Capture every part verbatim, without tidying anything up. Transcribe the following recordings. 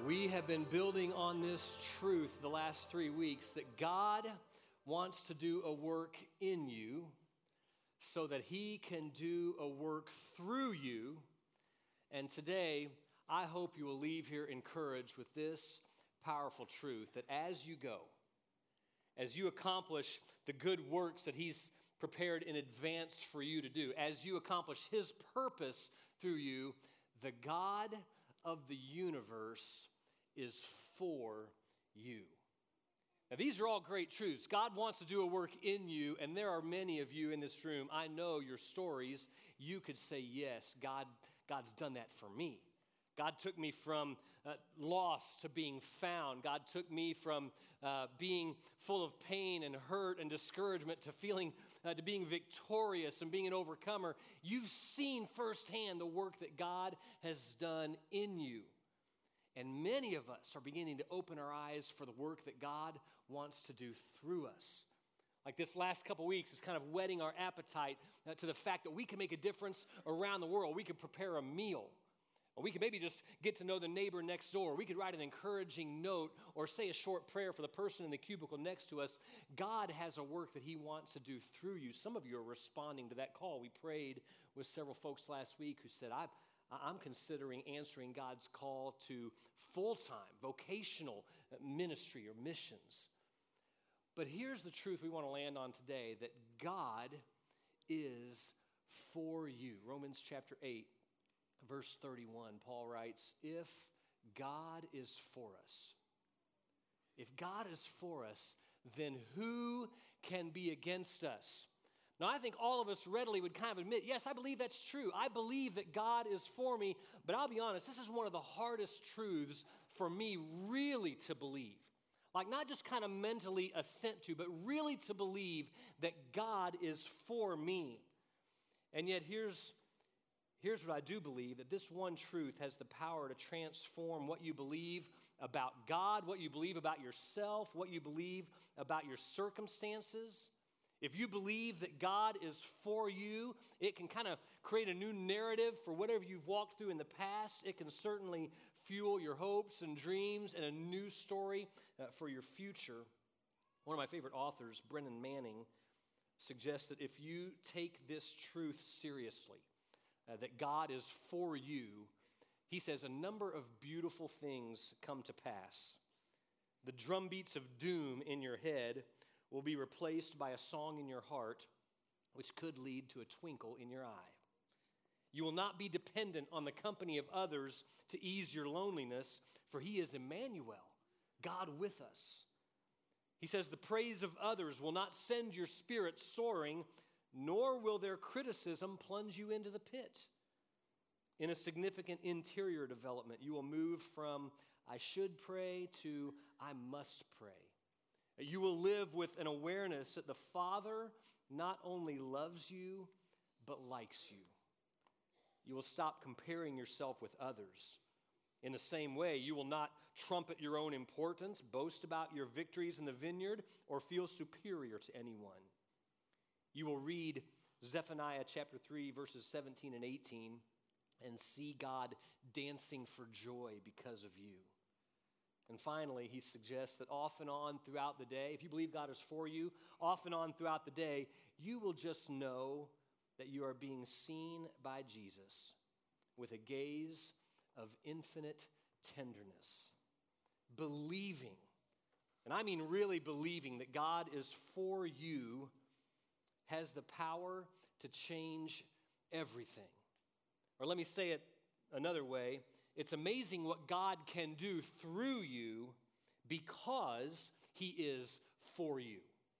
We have been building on this truth the last three weeks that God wants to do a work in you so that He can do a work through you. And today, I hope you will leave here encouraged with this powerful truth that as you go, as you accomplish the good works that He's prepared in advance for you to do, as you accomplish His purpose through you, the God of the universe is for you. Now, these are all great truths. God wants to do a work in you, and there are many of you in this room. I know your stories. You could say, yes, God, God's done that for me. God took me from uh, lost to being found. God took me from uh, being full of pain and hurt and discouragement to feeling, uh, to being victorious and being an overcomer. You've seen firsthand the work that God has done in you. And many of us are beginning to open our eyes for the work that God wants to do through us. Like this last couple weeks is kind of whetting our appetite uh, to the fact that we can make a difference around the world. We can prepare a meal. Or we could maybe just get to know the neighbor next door. We could write an encouraging note or say a short prayer for the person in the cubicle next to us. God has a work that He wants to do through you. Some of you are responding to that call. We prayed with several folks last week who said, I'm, I'm considering answering God's call to full-time, vocational ministry or missions. But here's the truth we want to land on today, that God is for you. Romans chapter eight. Verse thirty-one, Paul writes, if God is for us, if God is for us, then who can be against us? Now, I think all of us readily would kind of admit, yes, I believe that's true. I believe that God is for me, but I'll be honest, this is one of the hardest truths for me really to believe. Like not just kind of mentally assent to, but really to believe that God is for me. And yet here's Here's what I do believe, that this one truth has the power to transform what you believe about God, what you believe about yourself, what you believe about your circumstances. If you believe that God is for you, it can kind of create a new narrative for whatever you've walked through in the past. It can certainly fuel your hopes and dreams and a new story uh, for your future. One of my favorite authors, Brennan Manning, suggests that if you take this truth seriously, Uh, that God is for you, he says a number of beautiful things come to pass. The drumbeats of doom in your head will be replaced by a song in your heart, which could lead to a twinkle in your eye. You will not be dependent on the company of others to ease your loneliness, for He is Emmanuel, God with us. He says the praise of others will not send your spirit soaring, nor will their criticism plunge you into the pit. In a significant interior development, you will move from I should pray to I must pray. You will live with an awareness that the Father not only loves you, but likes you. You will stop comparing yourself with others. In the same way, you will not trumpet your own importance, boast about your victories in the vineyard, or feel superior to anyone. You will read Zephaniah chapter three, verses seventeen and eighteen, and see God dancing for joy because of you. And finally, he suggests that off and on throughout the day, if you believe God is for you, off and on throughout the day, you will just know that you are being seen by Jesus with a gaze of infinite tenderness, believing, and I mean really believing that God is for you, has the power to change everything. Or let me say it another way. It's amazing what God can do through you because He is for you.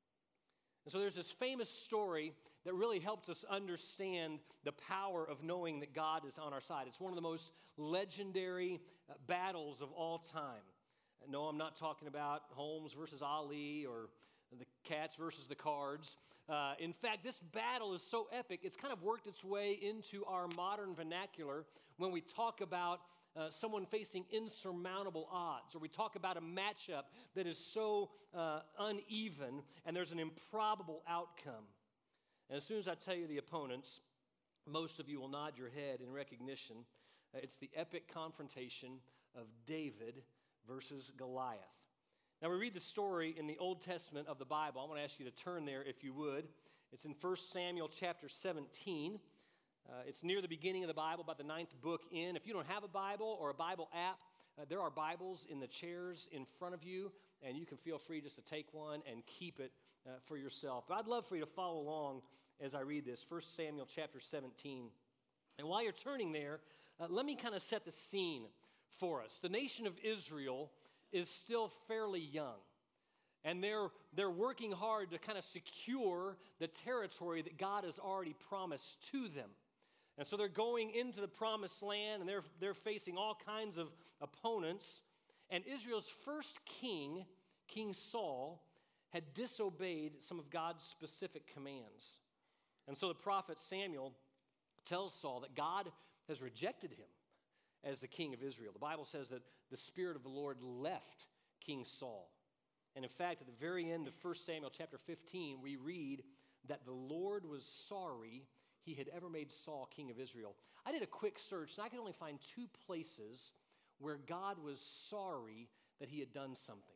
And so there's this famous story that really helps us understand the power of knowing that God is on our side. It's one of the most legendary battles of all time. No, I'm not talking about Holmes versus Ali or the cats versus the cards. Uh, in fact, this battle is so epic, it's kind of worked its way into our modern vernacular when we talk about uh, someone facing insurmountable odds, or we talk about a matchup that is so uh, uneven and there's an improbable outcome. And as soon as I tell you the opponents, most of you will nod your head in recognition. Uh, it's the epic confrontation of David versus Goliath. Now, we read the story in the Old Testament of the Bible. I want to ask you to turn there if you would. It's in First Samuel chapter seventeen. Uh, it's near the beginning of the Bible, about the ninth book in. If you don't have a Bible or a Bible app, uh, there are Bibles in the chairs in front of you, and you can feel free just to take one and keep it uh, for yourself. But I'd love for you to follow along as I read this, First Samuel chapter seventeen. And while you're turning there, uh, let me kind of set the scene for us. The nation of Israel is still fairly young, and they're, they're working hard to kind of secure the territory that God has already promised to them. And so they're going into the promised land, and they're, they're facing all kinds of opponents. And Israel's first king, King Saul, had disobeyed some of God's specific commands. And so the prophet Samuel tells Saul that God has rejected him as the king of Israel. The Bible says that the Spirit of the Lord left King Saul. And in fact, at the very end of First Samuel chapter fifteen, we read that the Lord was sorry he had ever made Saul king of Israel. I did a quick search, and I could only find two places where God was sorry that he had done something.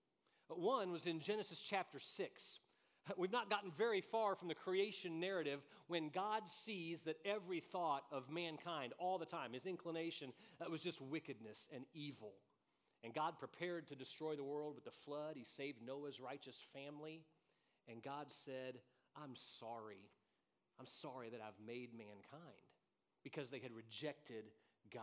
One was in Genesis chapter six. We've not gotten very far from the creation narrative when God sees that every thought of mankind all the time, his inclination, that was just wickedness and evil. And God prepared to destroy the world with the flood. He saved Noah's righteous family. And God said, I'm sorry. I'm sorry that I've made mankind, because they had rejected God.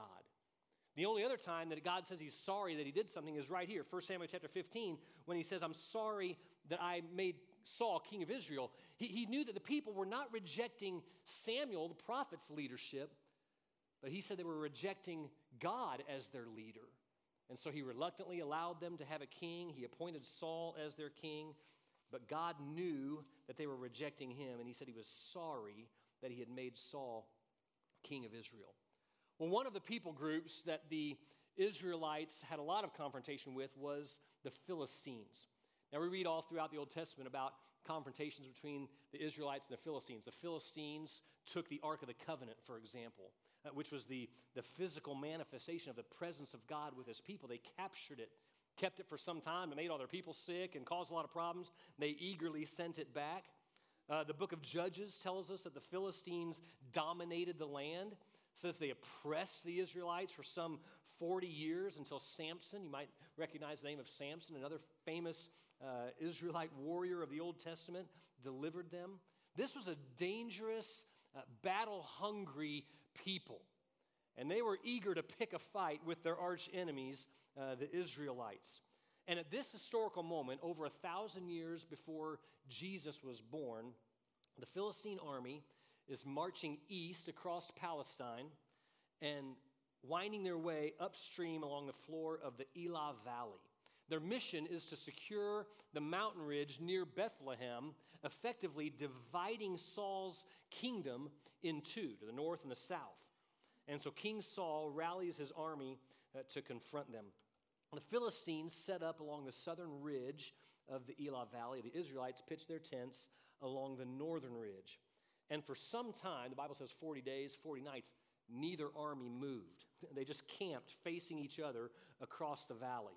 The only other time that God says he's sorry that he did something is right here, First Samuel chapter fifteen, when he says, I'm sorry that I made Saul king of Israel. He, he knew that the people were not rejecting Samuel, the prophet's leadership, but he said they were rejecting God as their leader. And so he reluctantly allowed them to have a king. He appointed Saul as their king, but God knew that they were rejecting him, and he said he was sorry that he had made Saul king of Israel. Well, one of the people groups that the Israelites had a lot of confrontation with was the Philistines. Now, we read all throughout the Old Testament about confrontations between the Israelites and the Philistines. The Philistines took the Ark of the Covenant, for example, uh, which was the, the physical manifestation of the presence of God with his people. They captured it, kept it for some time. It made all their people sick and caused a lot of problems. They eagerly sent it back. Uh, the book of Judges tells us that the Philistines dominated the land. It says they oppressed the Israelites for some forty years until Samson, you might recognize the name of Samson, another famous uh, Israelite warrior of the Old Testament, delivered them. This was a dangerous, uh, battle-hungry people. And they were eager to pick a fight with their arch enemies, uh, the Israelites. And at this historical moment, over a thousand years before Jesus was born, the Philistine army is marching east across Palestine and winding their way upstream along the floor of the Elah Valley. Their mission is to secure the mountain ridge near Bethlehem, effectively dividing Saul's kingdom in two, to the north and the south. And so King Saul rallies his army uh, to confront them. The Philistines set up along the southern ridge of the Elah Valley. The Israelites pitched their tents along the northern ridge. And for some time, the Bible says forty days, forty nights, neither army moved. They just camped facing each other across the valley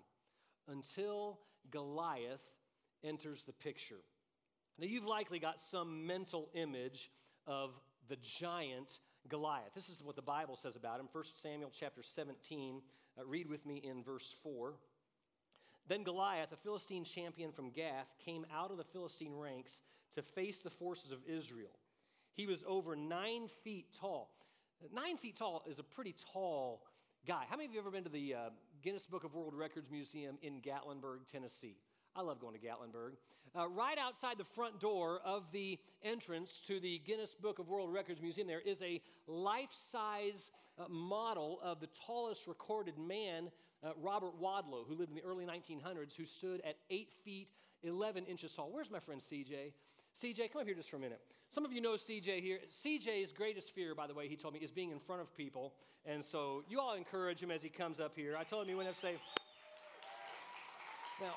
until Goliath enters the picture. Now, you've likely got some mental image of the giant Goliath. This is what the Bible says about him. First Samuel chapter seventeen. Uh, read with me in verse four. Then Goliath, a Philistine champion from Gath, came out of the Philistine ranks to face the forces of Israel. He was over nine feet tall. Nine feet tall is a pretty tall guy. How many of you have ever been to the uh, Guinness Book of World Records Museum in Gatlinburg, Tennessee? I love going to Gatlinburg. Uh, right outside the front door of the entrance to the Guinness Book of World Records Museum, there is a life-size uh, model of the tallest recorded man, uh, Robert Wadlow, who lived in the early nineteen hundreds, who stood at eight feet, eleven inches tall. Where's my friend C J? C J, come up here just for a minute. Some of you know C J here. C J's greatest fear, by the way, he told me, is being in front of people. And so you all encourage him as he comes up here. I told him he wouldn't have to say. Now,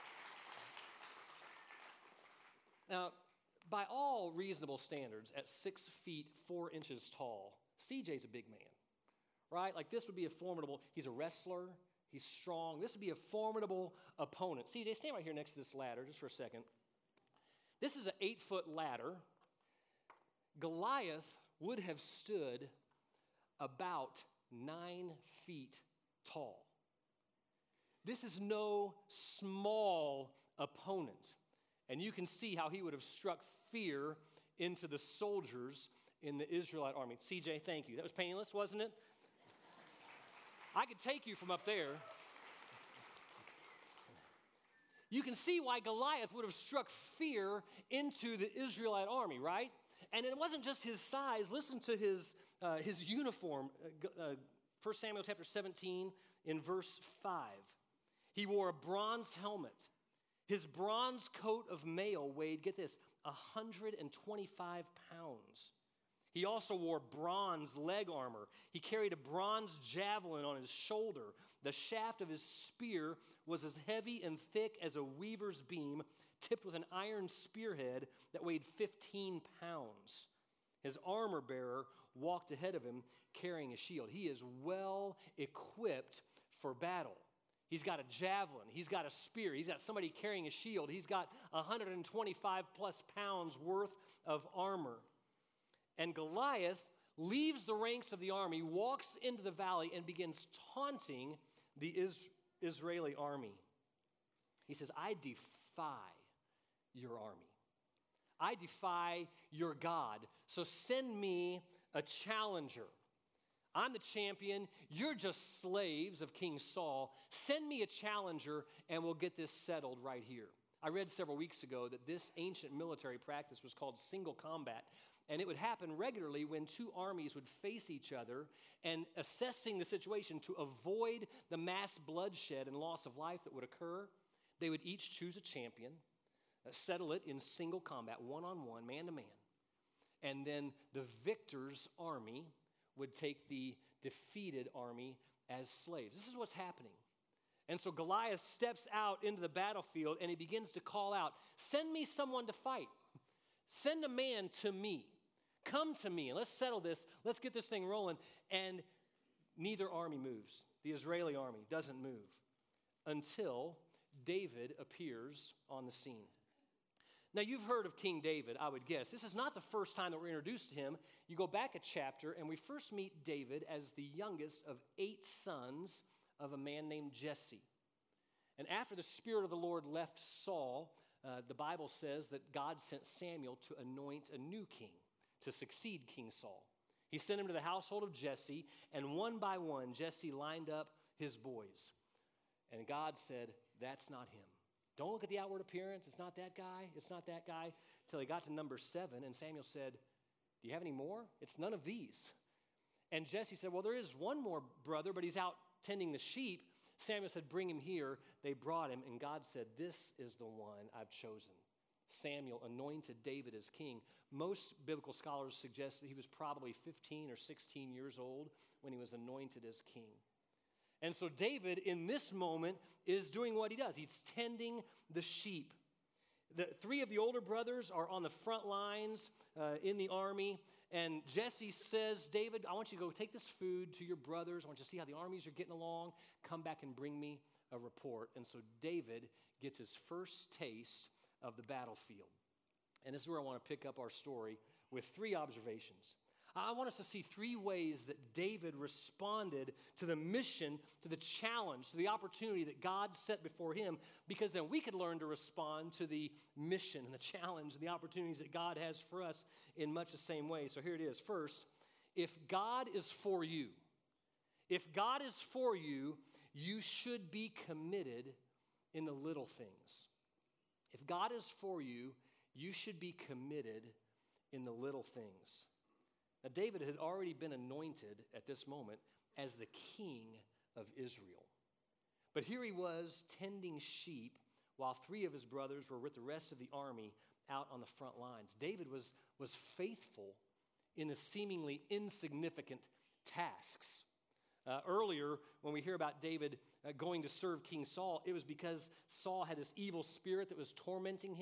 now, by all reasonable standards, at six feet, four inches tall, C J's a big man. right? Like this would be a formidable, he's a wrestler, he's strong. This would be a formidable opponent. C J, stand right here next to this ladder just for a second. This is an eight-foot ladder. Goliath would have stood about nine feet tall. This is no small opponent. And you can see how he would have struck fear into the soldiers in the Israelite army. C J, thank you. That was painless, wasn't it? I could take you from up there. You can see why Goliath would have struck fear into the Israelite army, right? And it wasn't just his size. Listen to his, uh, his uniform. Uh, uh, First Samuel chapter seventeen in verse five. He wore a bronze helmet. His bronze coat of mail weighed, get this, one hundred twenty-five pounds. He also wore bronze leg armor. He carried a bronze javelin on his shoulder. The shaft of his spear was as heavy and thick as a weaver's beam, tipped with an iron spearhead that weighed fifteen pounds. His armor bearer walked ahead of him carrying a shield. He is well equipped for battle. He's got a javelin. He's got a spear. He's got somebody carrying a shield. He's got one hundred twenty-five plus pounds worth of armor. And Goliath leaves the ranks of the army, walks into the valley, and begins taunting the Is- Israeli army. He says, I defy your army. I defy your God. So send me a challenger. I'm the champion. You're just slaves of King Saul. Send me a challenger, and we'll get this settled right here. I read several weeks ago that this ancient military practice was called single combat, and it would happen regularly when two armies would face each other, and assessing the situation to avoid the mass bloodshed and loss of life that would occur, they would each choose a champion, uh, settle it in single combat, one-on-one, man-to-man, and then the victor's army would take the defeated army as slaves. This is what's happening. And so Goliath steps out into the battlefield and he begins to call out, send me someone to fight. Send a man to me. Come to me and let's settle this. Let's get this thing rolling. And neither army moves. The Israeli army doesn't move until David appears on the scene. Now, you've heard of King David, I would guess. This is not the first time that we're introduced to him. You go back a chapter, and we first meet David as the youngest of eight sons of a man named Jesse. And after the Spirit of the Lord left Saul, uh, the Bible says that God sent Samuel to anoint a new king to succeed King Saul. He sent him to the household of Jesse, and one by one, Jesse lined up his boys. And God said, that's not him. Don't look at the outward appearance. It's not that guy. It's not that guy. Till he got to number seven, and Samuel said, do you have any more? It's none of these. And Jesse said, well, there is one more brother, but he's out tending the sheep. Samuel said, bring him here. They brought him, and God said, this is the one I've chosen. Samuel anointed David as king. Most biblical scholars suggest that he was probably fifteen or sixteen years old when he was anointed as king. And so David, in this moment, is doing what he does. He's tending the sheep. The three of the older brothers are on the front lines uh, in the army. And Jesse says, David, I want you to go take this food to your brothers. I want you to see how the armies are getting along. Come back and bring me a report. And so David gets his first taste of the battlefield. And this is where I want to pick up our story with three observations. I want us to see three ways that David responded to the mission, to the challenge, to the opportunity that God set before him, because then we could learn to respond to the mission and the challenge and the opportunities that God has for us in much the same way. So here it is. First, if God is for you, if God is for you, you should be committed in the little things. If God is for you, you should be committed in the little things. Now, David had already been anointed at this moment as the king of Israel. But here he was tending sheep while three of his brothers were with the rest of the army out on the front lines. David was, was faithful in the seemingly insignificant tasks. Uh, earlier, when we hear about David uh, going to serve King Saul, it was because Saul had this evil spirit that was tormenting him.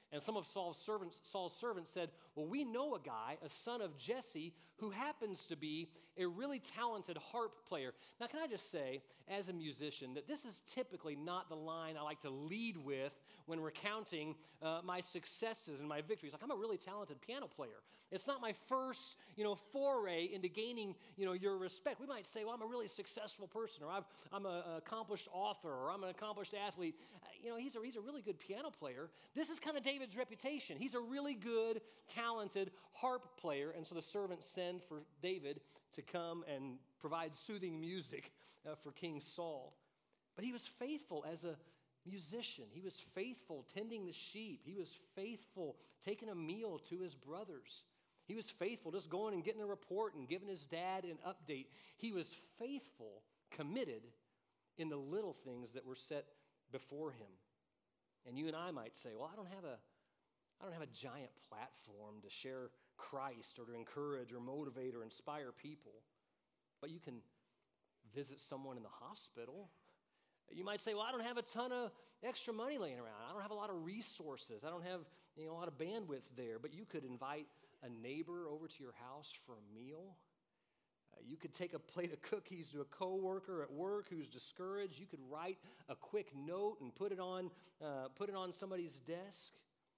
And some of Saul's servants, Saul's servants said, well, we know a guy, a son of Jesse, who happens to be a really talented harp player. Now, can I just say, as a musician, that this is typically not the line I like to lead with when recounting uh, my successes and my victories. Like, I'm a really talented piano player. It's not my first, you know, foray into gaining, you know, your respect. We might say, well, I'm a really successful person, or I've, I'm an accomplished author, or I'm an accomplished athlete. Uh, you know, he's a, he's a really good piano player. This is kind of David's reputation. He's a really good, talented harp player. And so the servants send for David to come and provide soothing music uh, for King Saul. But he was faithful as a musician. He was faithful tending the sheep. He was faithful taking a meal to his brothers. He was faithful just going and getting a report and giving his dad an update. He was faithful, committed in the little things that were set before him. And you and I might say, well, I don't have a I don't have a giant platform to share Christ or to encourage or motivate or inspire people. But you can visit someone in the hospital. You might say, well, I don't have a ton of extra money laying around. I don't have a lot of resources. I don't have, you know, a lot of bandwidth there. But you could invite a neighbor over to your house for a meal. Uh, you could take a plate of cookies to a coworker at work who's discouraged. You could write a quick note and put it on, uh, put it on somebody's desk.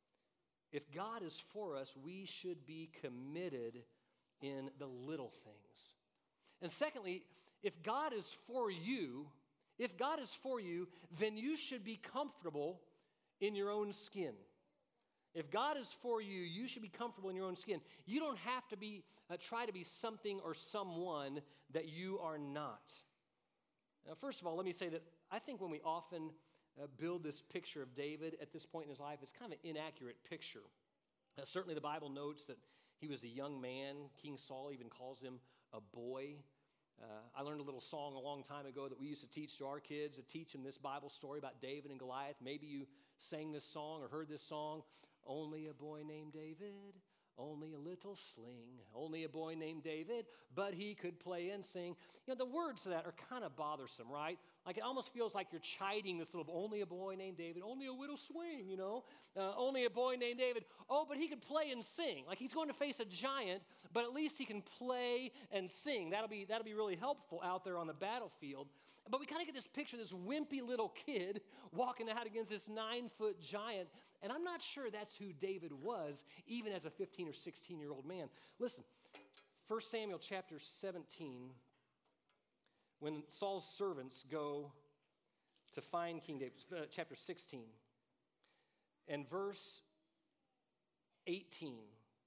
If God is for us, we should be committed in the little things. And secondly, if God is for you, if God is for you, then you should be comfortable in your own skin. If God is for you, you should be comfortable in your own skin. You don't have to be uh, try to be something or someone that you are not. Now, first of all, let me say that I think when we often uh, build this picture of David at this point in his life, it's kind of an inaccurate picture. Uh, certainly the Bible notes that he was a young man. King Saul even calls him a boy. Uh, I learned a little song a long time ago that we used to teach to our kids, to teach them this Bible story about David and Goliath. Maybe you sang this song or heard this song. Only a boy named David, only a little sling, only a boy named David, but he could play and sing. You know, the words to that are kind of bothersome, right? Like it almost feels like you're chiding this little, only a boy named David, only a little swing, you know, uh, only a boy named David. Oh, but he could play and sing. Like he's going to face a giant, but at least he can play and sing. That'll be, that'll be really helpful out there on the battlefield. But we kind of get this picture of this wimpy little kid walking out against this nine-foot giant, and I'm not sure that's who David was, even as a fifteen or sixteen-year-old man. Listen, First Samuel chapter seventeen, when Saul's servants go to find King David, uh, chapter sixteen, and verse eighteen,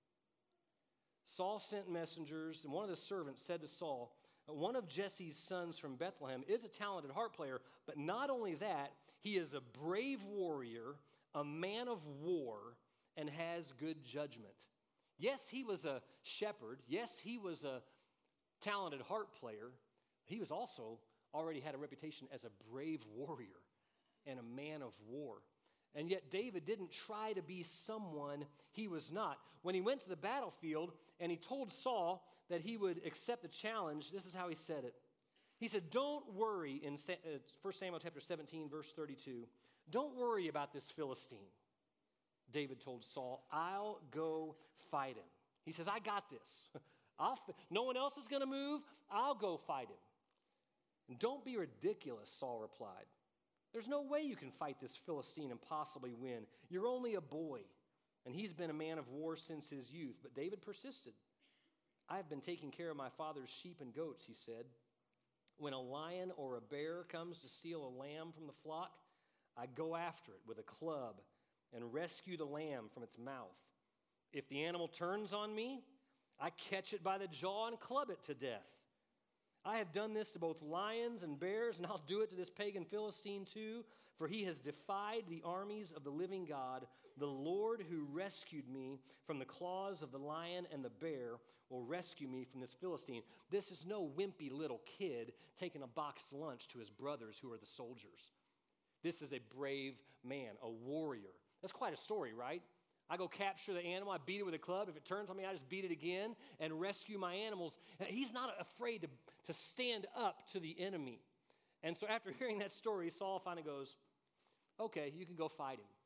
Saul sent messengers, and one of the servants said to Saul, one of Jesse's sons from Bethlehem is a talented harp player, but not only that, he is a brave warrior, a man of war, and has good judgment. Yes, he was a shepherd. Yes, he was a talented harp player. He was also already had a reputation as a brave warrior and a man of war. And yet David didn't try to be someone he was not. When he went to the battlefield and he told Saul that he would accept the challenge, this is how he said it. He said, don't worry, in First Samuel chapter seventeen, verse thirty-two, don't worry about this Philistine. David told Saul, I'll go fight him. He says, I got this. I'll f- no one else is going to move. I'll go fight him. And don't be ridiculous, Saul replied. There's no way you can fight this Philistine and possibly win. You're only a boy, and he's been a man of war since his youth. But David persisted. I've been taking care of my father's sheep and goats, he said. When a lion or a bear comes to steal a lamb from the flock, I go after it with a club and rescue the lamb from its mouth. If the animal turns on me, I catch it by the jaw and club it to death. I have done this to both lions and bears, and I'll do it to this pagan Philistine too, for he has defied the armies of the living God. The Lord who rescued me from the claws of the lion and the bear will rescue me from this Philistine. This is no wimpy little kid taking a boxed lunch to his brothers who are the soldiers. This is a brave man, a warrior. That's quite a story, right? I go capture the animal, I beat it with a club. If it turns on me, I just beat it again and rescue my animals. He's not afraid to, to stand up to the enemy. And so after hearing that story, Saul finally goes, okay, you can go fight him.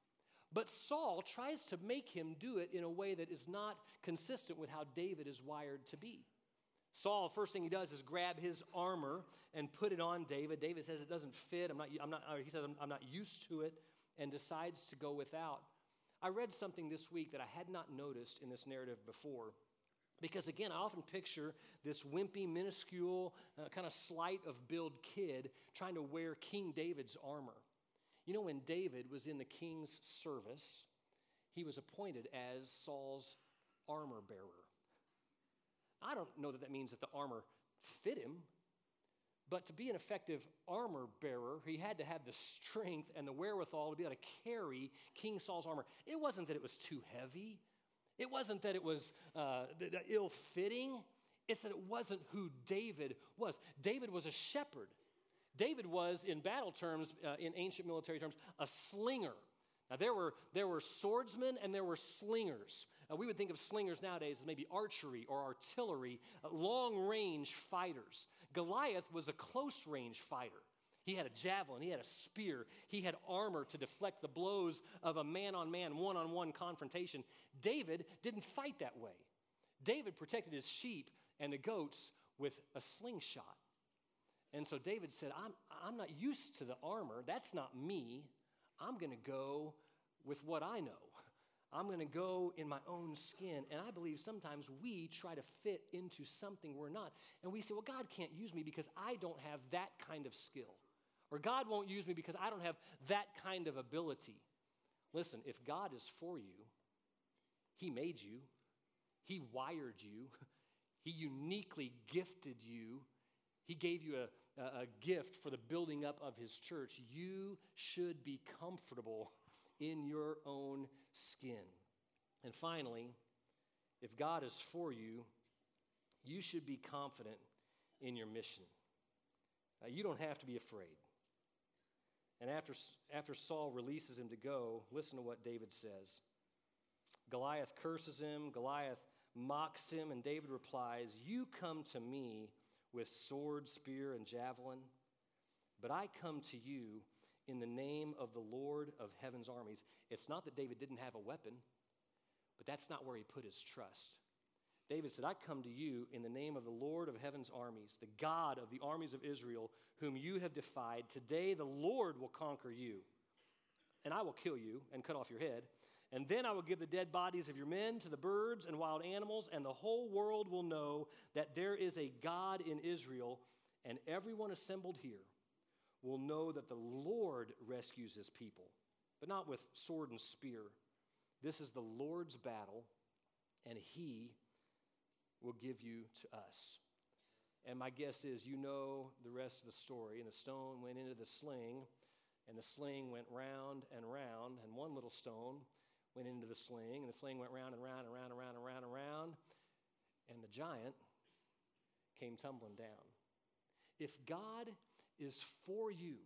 But Saul tries to make him do it in a way that is not consistent with how David is wired to be. Saul, first thing he does is grab his armor and put it on David. David says it doesn't fit. I'm not, I'm not, he says, I'm, I'm not used to it, and decides to go without. I read something this week that I had not noticed in this narrative before. Because again, I often picture this wimpy, minuscule, uh, kind of slight of build kid trying to wear King David's armor. You know, when David was in the king's service, he was appointed as Saul's armor bearer. I don't know that that means that the armor fit him, but to be an effective armor bearer, he had to have the strength and the wherewithal to be able to carry King Saul's armor. It wasn't that it was too heavy. It wasn't that it was uh, ill-fitting. It's that it wasn't who David was. David was a shepherd. David was, in battle terms, uh, in ancient military terms, a slinger. Now, there were, there were swordsmen and there were slingers. Uh, we would think of slingers nowadays as maybe archery or artillery, uh, long-range fighters. Goliath was a close-range fighter. He had a javelin, he had a spear, he had armor to deflect the blows of a man-on-man, one-on-one confrontation. David didn't fight that way. David protected his sheep and the goats with a slingshot. And so David said, I'm, I'm not used to the armor. That's not me. I'm going to go with what I know. I'm going to go in my own skin. And I believe sometimes we try to fit into something we're not. And we say, well, God can't use me because I don't have that kind of skill. Or God won't use me because I don't have that kind of ability. Listen, if God is for you, He made you, He wired you, He uniquely gifted you, He gave you a, a, a gift for the building up of His church. You should be comfortable in your own skin. And finally, if God is for you, you should be confident in your mission. Uh, you don't have to be afraid. And after, after Saul releases him to go, listen to what David says. Goliath curses him, Goliath mocks him, and David replies, you come to me with sword, spear, and javelin, but I come to you in the name of the Lord of heaven's armies. It's not that David didn't have a weapon, but that's not where he put his trust. David said, I come to you in the name of the Lord of heaven's armies, the God of the armies of Israel, whom you have defied. Today the Lord will conquer you, and I will kill you and cut off your head. And then I will give the dead bodies of your men to the birds and wild animals, and the whole world will know that there is a God in Israel, and everyone assembled here will know that the Lord rescues his people, but not with sword and spear. This is the Lord's battle, and he will give you to us. And my guess is you know the rest of the story. And the stone went into the sling, and the sling went round and round, and one little stone went into the sling, and the sling went round and round and round and round and round and round, and the giant came tumbling down. If God is for you,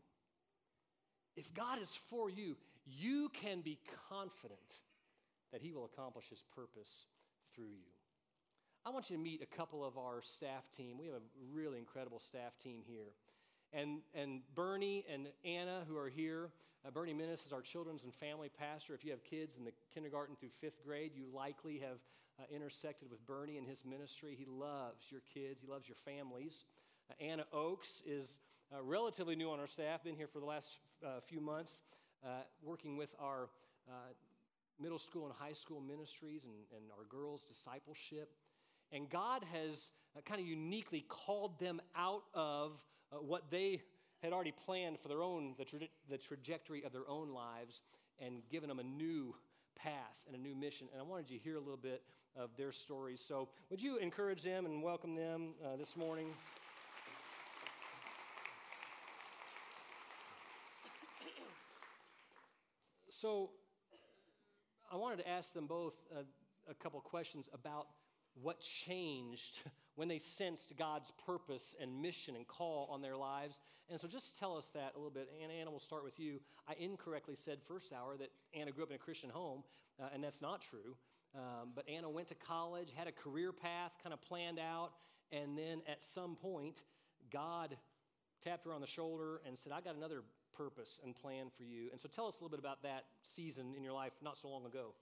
if God is for you, you can be confident that he will accomplish his purpose through you. I want you to meet a couple of our staff team. We have a really incredible staff team here. And, and Bernie and Anna, who are here, uh, Bernie Minnis is our children's and family pastor. If you have kids in the kindergarten through fifth grade, you likely have uh, intersected with Bernie and his ministry. He loves your kids. He loves your families. Uh, Anna Oakes is uh, relatively new on our staff, been here for the last uh, few months, uh, working with our uh, middle school and high school ministries and, and our girls' discipleship. And God has uh, kind of uniquely called them out of uh, what they had already planned for their own, the, tra- the trajectory of their own lives, and given them a new path and a new mission. And I wanted you to hear a little bit of their stories. So would you encourage them and welcome them uh, this morning? So I wanted to ask them both uh, a couple questions about what changed when they sensed God's purpose and mission and call on their lives. And so just tell us that a little bit. Anna, Anna, we'll start with you. I incorrectly said first hour that Anna grew up in a Christian home, uh, and that's not true. Um, but Anna went to college, had a career path kind of planned out, and then at some point, God tapped her on the shoulder and said, I got another purpose and plan for you. And so tell us a little bit about that season in your life not so long ago.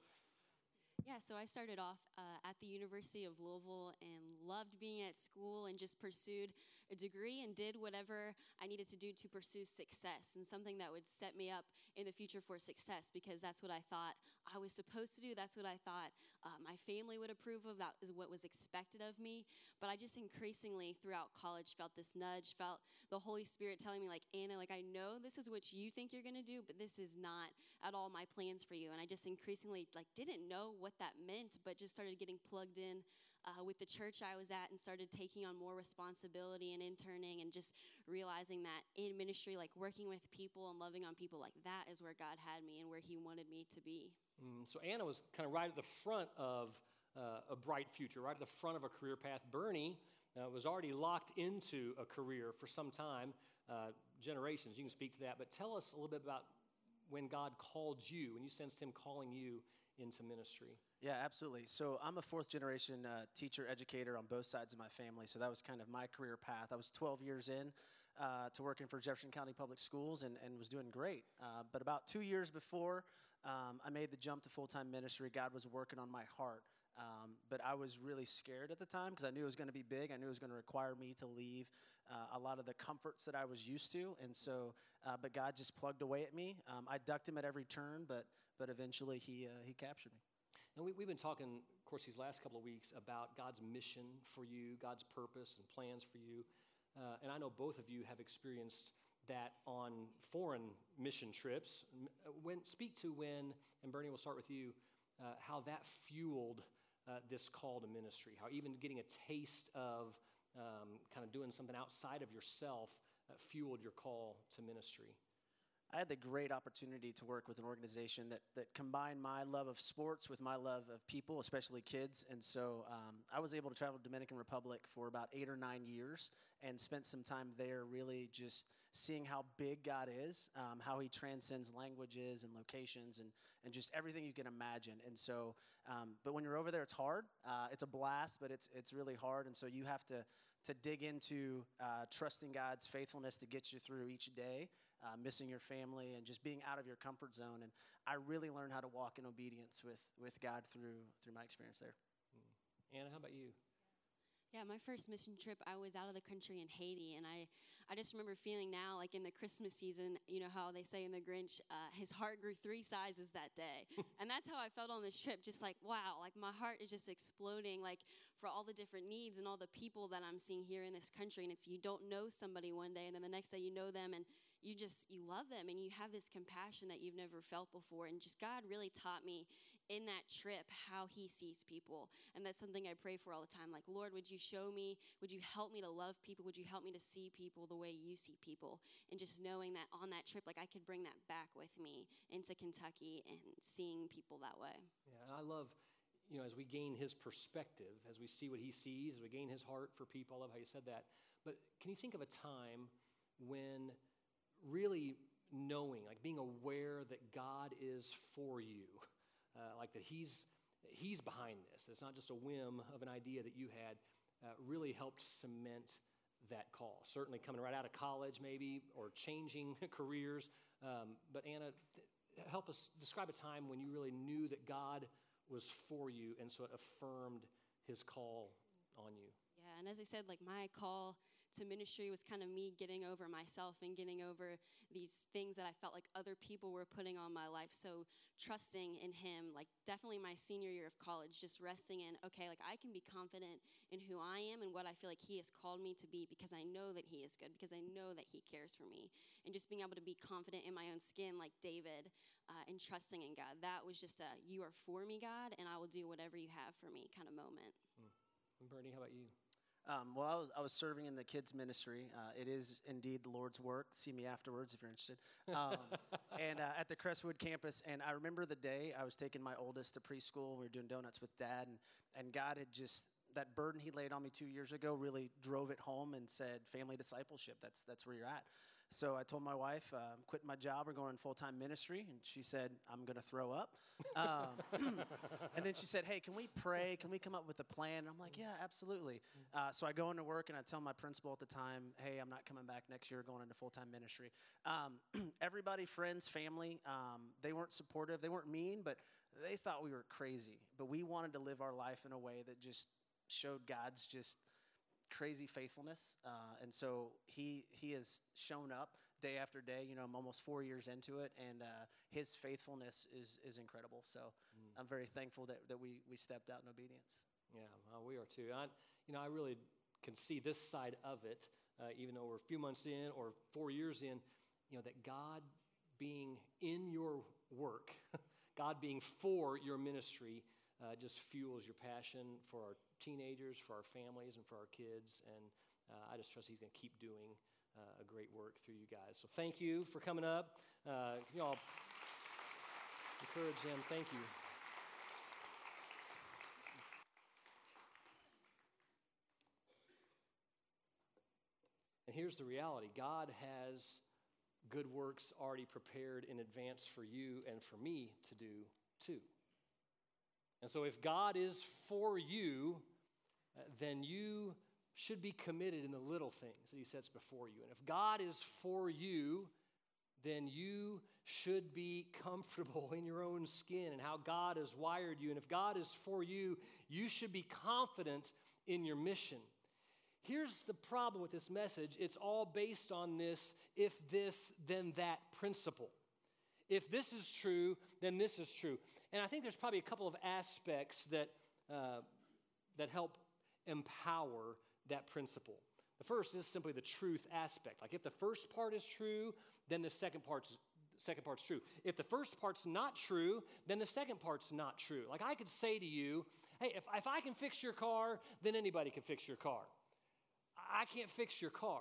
Yeah, so I started off uh, at the University of Louisville and loved being at school and just pursued a degree and did whatever I needed to do to pursue success and something that would set me up in the future for success, because that's what I thought I was supposed to do. That's what I thought uh, my family would approve of. That is what was expected of me. But I just increasingly throughout college felt this nudge, felt the Holy Spirit telling me, like, Anna, like, I know this is what you think you're going to do, but this is not at all my plans for you. And I just increasingly like didn't know what that meant, but just started getting plugged in uh, with the church I was at and started taking on more responsibility and interning, and just realizing that in ministry, like working with people and loving on people, like that is where God had me and where he wanted me to be. Mm, so Anna was kind of right at the front of uh, a bright future, right at the front of a career path. Bernie uh, was already locked into a career for some time, uh, generations. You can speak to that, but tell us a little bit about when God called you, when you sensed him calling you into ministry. Yeah, absolutely. So I'm a fourth generation uh, teacher, educator on both sides of my family. So that was kind of my career path. I was twelve years in uh, to working for Jefferson County Public Schools and, and was doing great. Uh, but about two years before um, I made the jump to full-time ministry, God was working on my heart. Um, but I was really scared at the time because I knew it was going to be big. I knew it was going to require me to leave uh, a lot of the comforts that I was used to. And so, uh, but God just plugged away at me. Um, I ducked him at every turn, but but eventually he uh, he captured me. And we, we've been talking, of course, these last couple of weeks about God's mission for you, God's purpose and plans for you. Uh, and I know both of you have experienced that on foreign mission trips. When speak to when, and Bernie, we'll start with you, uh, how that fueled uh, this call to ministry, how even getting a taste of um, kind of doing something outside of yourself uh, fueled your call to ministry. I had the great opportunity to work with an organization that, that combined my love of sports with my love of people, especially kids. And so um, I was able to travel to Dominican Republic for about eight or nine years and spent some time there really just seeing how big God is, um, how he transcends languages and locations and, and just everything you can imagine. And so, um, but when you're over there, it's hard. Uh, it's a blast, but it's it's really hard. And so you have to, to dig into uh, trusting God's faithfulness to get you through each day. Uh, missing your family and just being out of your comfort zone. And I really learned how to walk in obedience with, with God through through my experience there. Mm. Anna, how about you? Yeah, my first mission trip, I was out of the country in Haiti, and I, I just remember feeling now, like in the Christmas season, you know how they say in The Grinch, uh, his heart grew three sizes that day. And that's how I felt on this trip, just like, wow, like my heart is just exploding, like for all the different needs and all the people that I'm seeing here in this country. And it's, you don't know somebody one day, and then the next day you know them, and you just, you love them, and you have this compassion that you've never felt before. And just God really taught me in that trip how he sees people. And that's something I pray for all the time. Like, Lord, would you show me, would you help me to love people? Would you help me to see people the way you see people? And just knowing that on that trip, like I could bring that back with me into Kentucky and seeing people that way. Yeah, and I love, you know, as we gain his perspective, as we see what he sees, as we gain his heart for people, I love how you said that. But can you think of a time when really knowing, like being aware that God is for you, uh, like that he's he's behind this, it's not just a whim of an idea that you had, uh, really helped cement that call. Certainly coming right out of college maybe, or changing careers. Um, but Anna, th- help us describe a time when you really knew that God was for you, and so it affirmed his call on you. Yeah, and as I said, like my call to ministry was kind of me getting over myself and getting over these things that I felt like other people were putting on my life. So trusting in him, like definitely my senior year of college, just resting in, okay, like I can be confident in who I am and what I feel like he has called me to be, because I know that he is good, because I know that he cares for me. And just being able to be confident in my own skin like David, uh, and trusting in God. That was just a, you are for me, God, and I will do whatever you have for me kind of moment. Mm. Bernie, how about you? Um, well, I was, I was serving in the kids ministry. Uh, it is indeed the Lord's work. See me afterwards if you're interested. Um, and uh, at the Crestwood campus, and I remember the day I was taking my oldest to preschool. We were doing donuts with Dad, and, and God had just, that burden he laid on me two years ago really drove it home and said, family discipleship, that's that's where you're at. So I told my wife, uh, I'm quitting my job, we're going in full-time ministry, and she said, I'm going to throw up. Um, and then she said, hey, can we pray? Can we come up with a plan? And I'm like, yeah, absolutely. Uh, so I go into work, and I tell my principal at the time, hey, I'm not coming back next year, going into full-time ministry. Um, everybody, friends, family, um, they weren't supportive. They weren't mean, but they thought we were crazy. But we wanted to live our life in a way that just showed God's just crazy faithfulness, uh, and so he he has shown up day after day. You know, I'm almost four years into it, and uh, his faithfulness is is incredible. So mm. I'm very thankful that, that we we stepped out in obedience. Yeah, well, we are too. I, you know, I really can see this side of it, uh, even though we're a few months in or four years in. You know, that God being in your work, God being for your ministry, uh, just fuels your passion for our teenagers, for our families, and for our kids. And uh, I just trust he's going to keep doing uh, a great work through you guys. So thank you for coming up. Uh, you all encourage him. Thank you. And here's the reality. God has good works already prepared in advance for you and for me to do too. And so if God is for you, uh, then you should be committed in the little things that he sets before you. And if God is for you, then you should be comfortable in your own skin and how God has wired you. And if God is for you, you should be confident in your mission. Here's the problem with this message. It's all based on this if this, then that principle. If this is true, then this is true. And I think there's probably a couple of aspects that, uh, that help empower that principle. The first is simply the truth aspect. Like if the first part is true, then the second part's, second part's true. If the first part's not true, then the second part's not true. Like I could say to you, hey, if, if I can fix your car, then anybody can fix your car. I can't fix your car.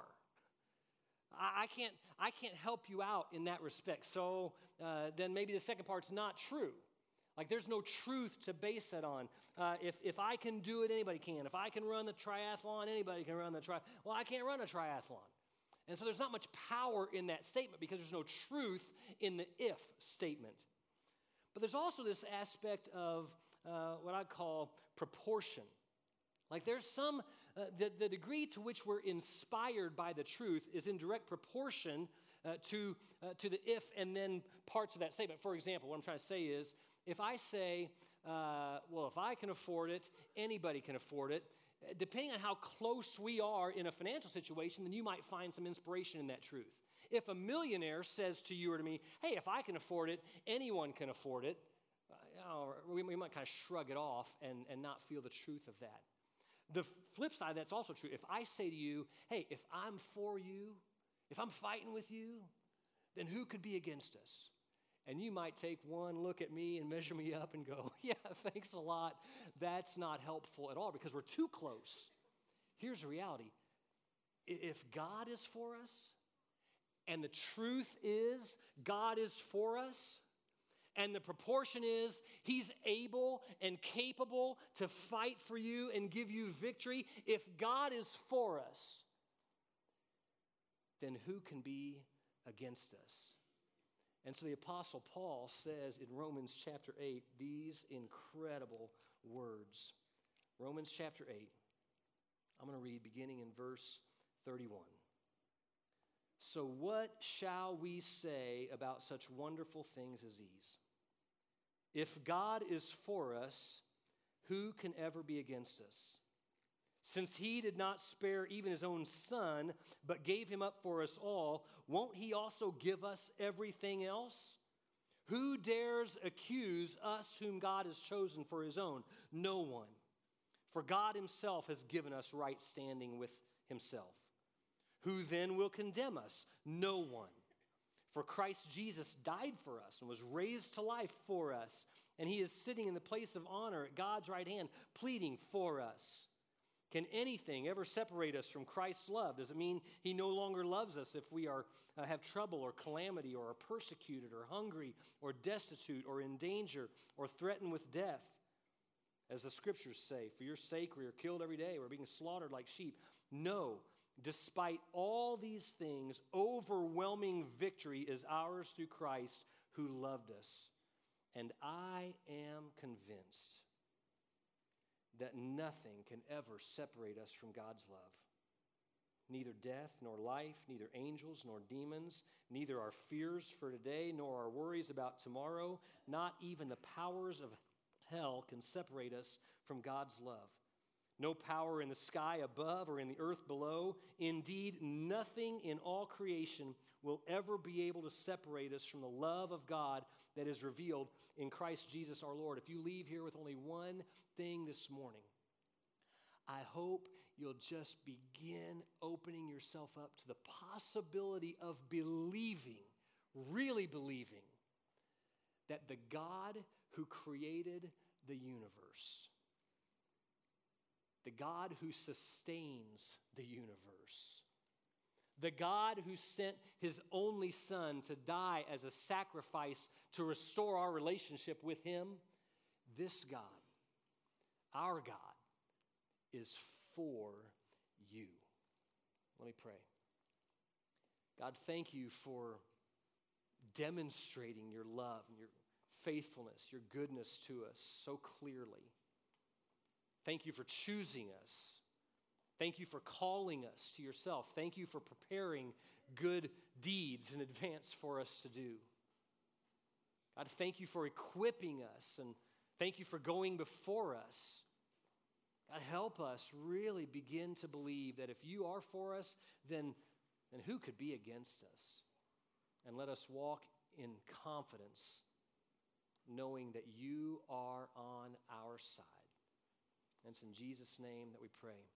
I, I can't, I can't help you out in that respect. So uh, then maybe the second part's not true. Like there's no truth to base that on. Uh, if, if I can do it, anybody can. If I can run the triathlon, anybody can run the triathlon. Well, I can't run a triathlon. And so there's not much power in that statement because there's no truth in the if statement. But there's also this aspect of uh, what I call proportion. Like there's some, uh, the, the degree to which we're inspired by the truth is in direct proportion uh, to, uh, to the if and then parts of that statement. For example, what I'm trying to say is, if I say, uh, well, if I can afford it, anybody can afford it, depending on how close we are in a financial situation, then you might find some inspiration in that truth. If a millionaire says to you or to me, hey, if I can afford it, anyone can afford it, uh, you know, we, we might kind of shrug it off and, and not feel the truth of that. The flip side, that's also true. If I say to you, hey, if I'm for you, if I'm fighting with you, then who could be against us? And you might take one look at me and measure me up and go, yeah, thanks a lot. That's not helpful at all because we're too close. Here's the reality. If God is for us, and the truth is God is for us, and the proportion is he's able and capable to fight for you and give you victory. If God is for us, then who can be against us? And so the Apostle Paul says in Romans chapter eight these incredible words. Romans chapter eight, I'm going to read beginning in verse thirty-one. So what shall we say about such wonderful things as these? If God is for us, who can ever be against us? Since he did not spare even his own son, but gave him up for us all, won't he also give us everything else? Who dares accuse us whom God has chosen for his own? No one. For God himself has given us right standing with himself. Who then will condemn us? No one. For Christ Jesus died for us and was raised to life for us, and he is sitting in the place of honor at God's right hand, pleading for us. Can anything ever separate us from Christ's love? Does it mean he no longer loves us if we are uh, have trouble or calamity or are persecuted or hungry or destitute or in danger or threatened with death? As the scriptures say, for your sake we are killed every day. We're being slaughtered like sheep. No, Despite all these things, overwhelming victory is ours through Christ who loved us. And I am convinced that nothing can ever separate us from God's love. Neither death nor life, neither angels nor demons, neither our fears for today nor our worries about tomorrow, not even the powers of hell can separate us from God's love. No power in the sky above or in the earth below. Indeed, nothing in all creation will ever be able to separate us from the love of God that is revealed in Christ Jesus our Lord. If you leave here with only one thing this morning, I hope you'll just begin opening yourself up to the possibility of believing, really believing, that the God who created the universe, the God who sustains the universe, the God who sent his only Son to die as a sacrifice to restore our relationship with him, this God, our God, is for you. Let me pray. God, thank you for demonstrating your love and your faithfulness, your goodness to us so clearly. Thank you for choosing us. Thank you for calling us to yourself. Thank you for preparing good deeds in advance for us to do. God, thank you for equipping us, and thank you for going before us. God, help us really begin to believe that if you are for us, then, then who could be against us? And let us walk in confidence, knowing that you are on our side. And it's in Jesus' name that we pray.